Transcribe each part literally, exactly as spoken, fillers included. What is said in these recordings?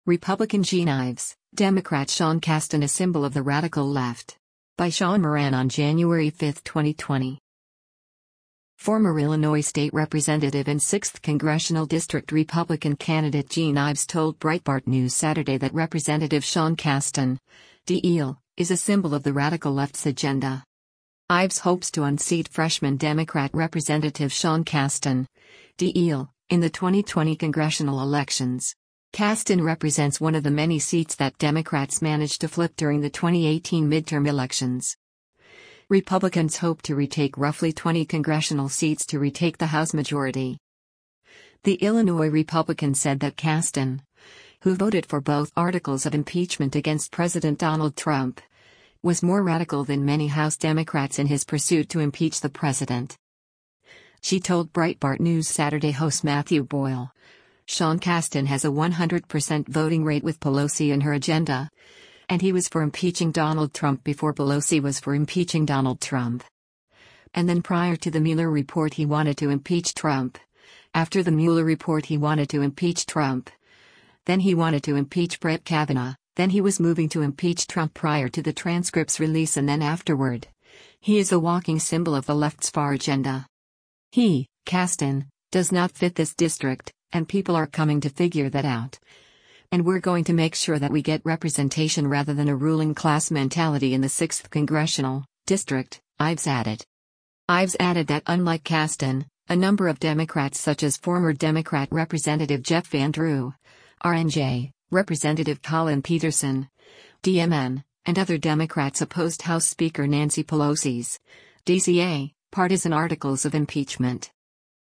Republican Jean Ives, Democrat Sean Casten, a symbol of the radical left. By Sean Moran on January fifth, twenty twenty. Former Illinois State Representative and sixth Congressional District Republican candidate Jean Ives told Breitbart News Saturday that Representative Sean Casten, D L, is a symbol of the radical left's agenda. Ives hopes to unseat freshman Democrat Representative Sean Casten, D L, in the twenty twenty congressional elections. Casten represents one of the many seats that Democrats managed to flip during the twenty eighteen midterm elections. Republicans hope to retake roughly twenty congressional seats to retake the House majority. The Illinois Republican said that Casten, who voted for both articles of impeachment against President Donald Trump, was more radical than many House Democrats in his pursuit to impeach the president. She told Breitbart News Saturday host Matthew Boyle, Sean Casten has a one hundred percent voting rate with Pelosi in her agenda, and he was for impeaching Donald Trump before Pelosi was for impeaching Donald Trump. And then prior to the Mueller report he wanted to impeach Trump. After the Mueller report he wanted to impeach Trump. Then he wanted to impeach Brett Kavanaugh, then he was moving to impeach Trump prior to the transcript's release and then afterward. He is a walking symbol of the left's far agenda. He, Casten, does not fit this district, and people are coming to figure that out. And we're going to make sure that we get representation rather than a ruling class mentality in the sixth Congressional District, Ives added. Ives added that unlike Casten, a number of Democrats such as former Democrat Representative Jeff Van Drew, R N J, Representative Collin Peterson, D M N, and other Democrats opposed House Speaker Nancy Pelosi's D C A partisan articles of impeachment.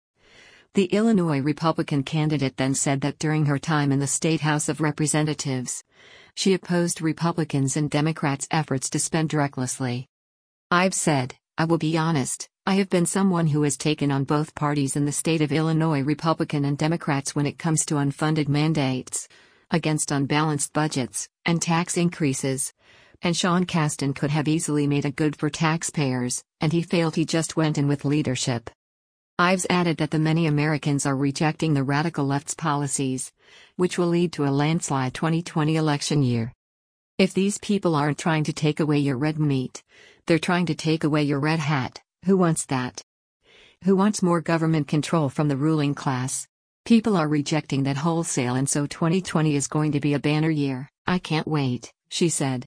The Illinois Republican candidate then said that during her time in the State House of Representatives, she opposed Republicans and Democrats' efforts to spend recklessly. Ives said, I will be honest, I have been someone who has taken on both parties in the state of Illinois, Republican and Democrats, when it comes to unfunded mandates, against unbalanced budgets, and tax increases. And Sean Casten could have easily made a good for taxpayers, and he failed. He just went in with leadership. Ives added that the many Americans are rejecting the radical left's policies, which will lead to a landslide twenty twenty election year. If these people aren't trying to take away your red meat, they're trying to take away your red hat. Who wants that? Who wants more government control from the ruling class? People are rejecting that wholesale, and so twenty twenty is going to be a banner year. I can't wait, she said.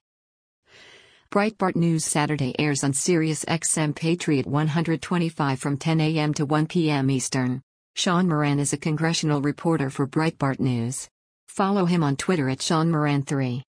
Breitbart News Saturday airs on Sirius X M Patriot one twenty-five from ten a m to one p m Eastern. Sean Moran is a congressional reporter for Breitbart News. Follow him on Twitter at Sean Moran three.